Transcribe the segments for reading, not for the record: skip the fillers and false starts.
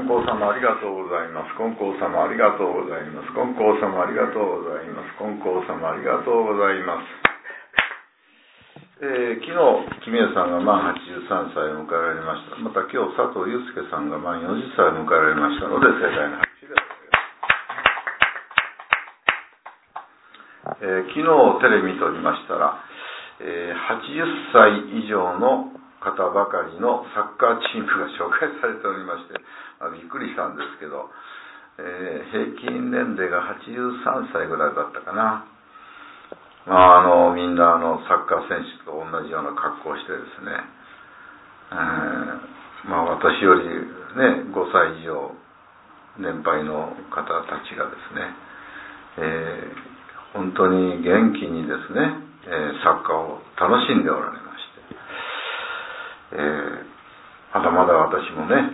金光様ありがとうございます。金光様ありがとうございます。金光様ありがとうございます。金光様ありがとうございます。昨日、君江さんが満83歳を迎えられました。また今日、佐藤祐介さんが満40歳を迎えられましたので、盛大な拍手で昨日テレビ見ておりましたら、80歳以上の方ばかりのサッカーチームが紹介されておりまして、びっくりしたんですけど、平均年齢が83歳ぐらいだったかな。みんなサッカー選手と同じような格好をしてですね、私よりね5歳以上年配の方たちがですね、本当に元気にですね、サッカーを楽しんでおられまして、まだまだ私もね、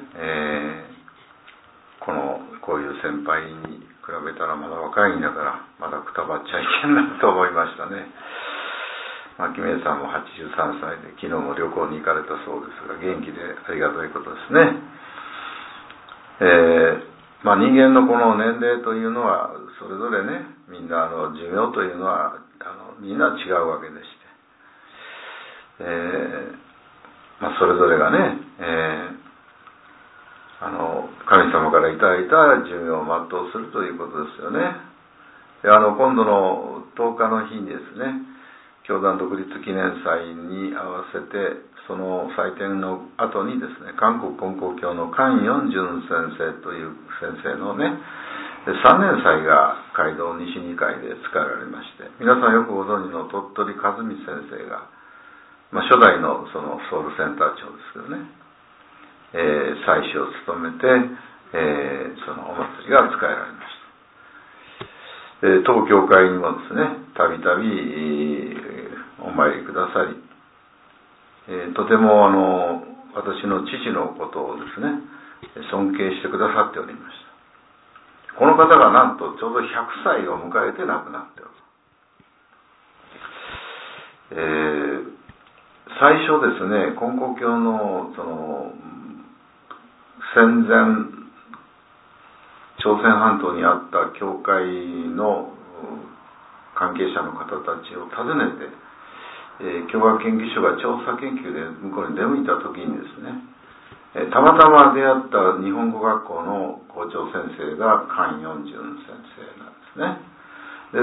こういう先輩に比べたらまだ若いんだからまだくたばっちゃいけんなと思いましたね。君江さんも83歳で昨日も旅行に行かれたそうですが、元気でありがたいことですね。人間のこの年齢というのはそれぞれね、みんな寿命というのはみんな違うわけでして、それぞれがね、神様からいただいた寿命を全うするということですよね。で今度の10日の日にですね、教団独立記念祭に合わせてその祭典の後にですね、韓国金光教の菅陽純先生という先生のね3年祭が街道西2階で使われまして、皆さんよくご存知の鳥取和美先生が、初代のそのソウルセンター長ですけどね、祭司を務めて、そのお祭りが使えられました。当教会にもですね、たびたびお参りくださり、とても私の父のことをですね尊敬してくださっておりました。この方がなんとちょうど100歳を迎えて亡くなっておる。最初ですね、金光教のその戦前朝鮮半島にあった教会の関係者の方たちを訪ねて、教学研究所が調査研究で向こうに出向いた時にですね、たまたま出会った日本語学校の校長先生が菅陽純先生なんですね。で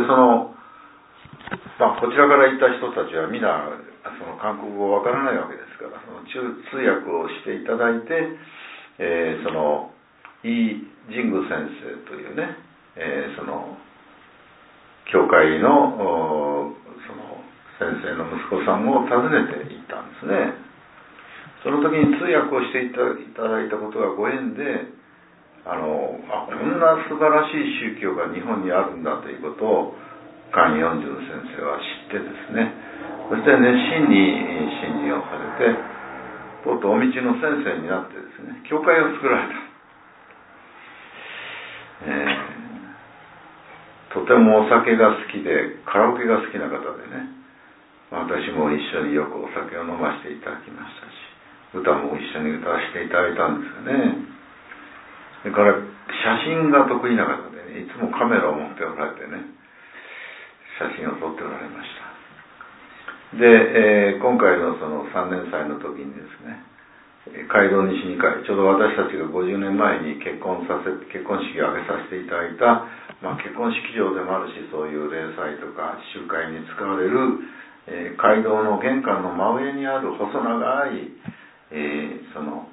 こちらから行った人たちは皆その韓国語わからないわけですから、その通訳をしていただいて、そのイ・ジング先生というね、その教会のその先生の息子さんを訪ねて行ったんですね。その時に通訳をしていただいたことがご縁で、こんな素晴らしい宗教が日本にあるんだということを菅陽純先生は知ってですね、そして熱心に信心をされて、とうとうお道の先生になってですね、教会を作られた。とてもお酒が好きでカラオケが好きな方でね、私も一緒によくお酒を飲ませていただきましたし、歌も一緒に歌わせていただいたんですよね。それから写真が得意な方でね、いつもカメラを持っておられてね、写真を撮っておられました。で、今回のその3年祭の時にですね、街道西2階、ちょうど私たちが50年前に結婚式を挙げさせていただいた、結婚式場でもあるし、そういう礼祭とか集会に使われる、街道の玄関の真上にある細長い、その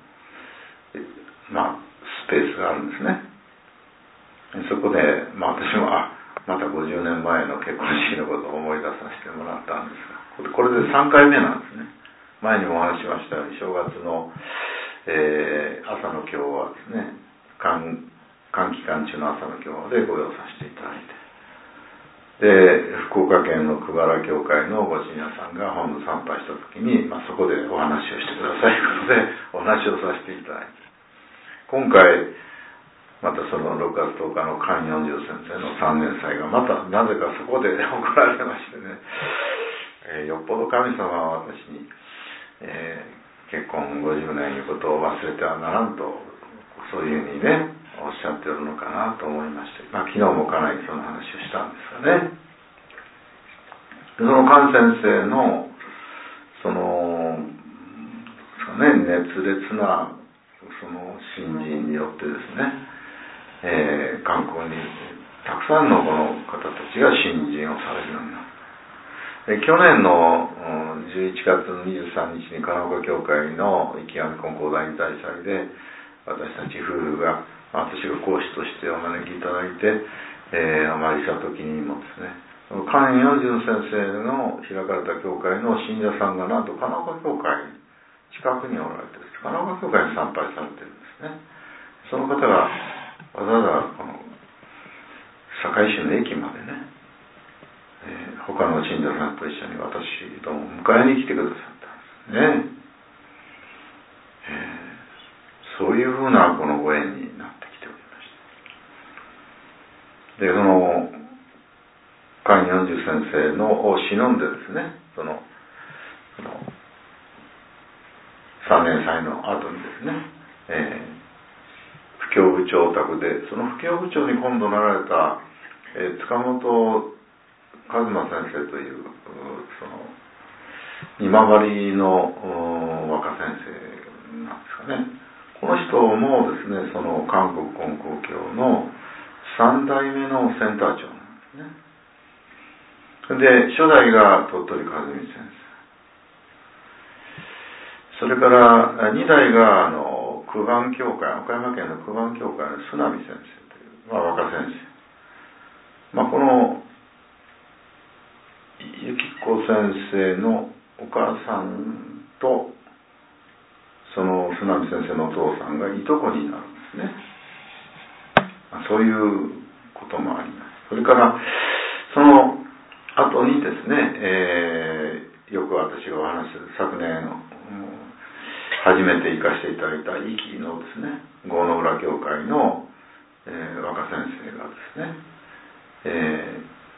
スペースがあるんですね。そこで、私もまた50年前の結婚式のことを思い出させてもらったんですが、これで3回目なんですね。前にもお話ししましたように、正月の、朝の経はですね、寒期間中の朝の経でご用させていただいて、で福岡県の久原教会のご信者さんが本部参拝した時に、そこでお話をしてくださいということでお話をさせていただいて、今回またその6月10日の菅陽純先生の3年祭がまたなぜかそこで行われましてね、よっぽど神様は私に、結婚50年いうことを忘れてはならんと、そういうふうにねおっしゃっておるのかなと思いまして、昨日もかなりその話をしたんですがね。その菅先生のその熱烈なその信心によってですね、韓国にたくさんのこの方たちが信心をされるようになる。去年の11月23日に金岡教会の池上金光大引退祭で私たち夫婦が、私が講師としてお招きいただいて、お参りした時にもですね、菅義準先生の開かれた教会の信者さんがなんと金岡教会近くにおられて、金岡教会に参拝されてるんですね。その方がわざわざこの堺市の駅までね、他の信者さんと一緒に私ども迎えに来てくださったんですね。そういうふうなこのご縁になってきておりました。で、その菅義準先生のを忍んでですね、その3年祭の後にですね、布教部長宅で、その布教部長に今度なられた、塚本和馬先生というその今治の若先生なんですかね。この人もですね、その韓国金光教の3代目のセンター長なんですね。で、初代が鳥取和美先生、それから2代が九番教会、岡山県の九番教会の須波先生という、若先生、このゆき子先生のお母さんとその須波先生のお父さんがいとこになるんですね。そういうこともあります。それからその後にですね、よく私がお話しする昨年初めて行かせていただいた壱岐のですね、郷野浦教会の、若先生がですね、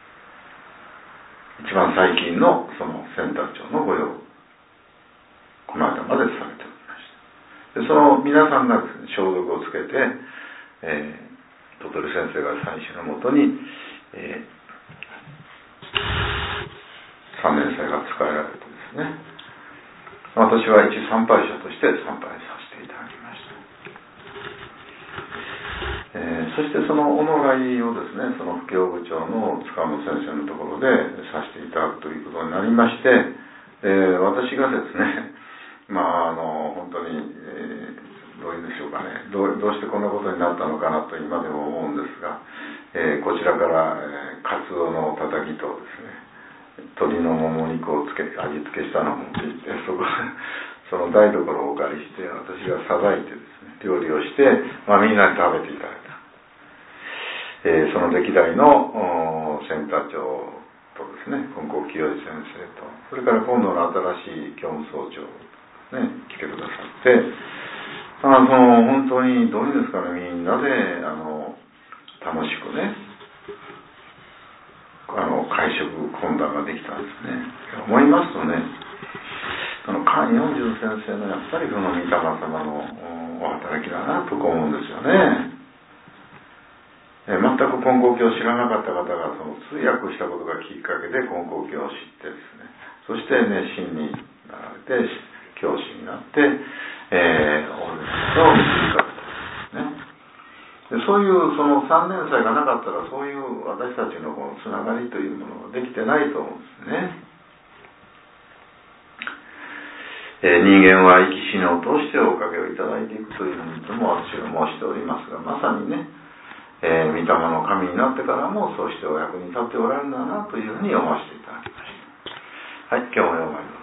一番最近のそのセンター長の御用をこの間までされておりました。でその皆さんがですね、消毒をつけて、鳥取先生が祭祀のもとに、3年祭が使えられてですね、私は一参拝者として参拝させていただきました。そしてそのおのらいをですね、その布教部長の塚本先生のところでさせていただくということになりまして、私がですね、本当に、どういうんでしょうかね、どうしてこんなことになったのかなと今でも思うんですが、こちらから、カツオのたたきとですね、鶏のもも肉を味付けしたのを持っていって、その台所をお借りして私がさばいてですね、料理をして、みんなに食べていただいた。その歴代のセンター長とですね、金光清先生と、それから今度の新しい教務総長ね、来てくださって、本当にどういうんですかね、みんなで楽しくね、会食懇談ができたんですね。思いますとね、菅義準先生のやっぱりその御霊様のお働きだなと思うんですよね。全く金光教を知らなかった方がその通訳したことがきっかけで金光教を知ってですね、そして熱心になられて教師になって、多くの人を導かれたんですね。でそういうその3年祭がなかったら、そういう私たちのこのつながりというものができてないと思うんですね。人間は生き死にを通しておかげをいただいていくというふうにいつも私が申しておりますが、まさにね、御霊の神になってからもそうしてお役に立っておられるんだなというふうに思わせていただきました。はい、今日も読まれます。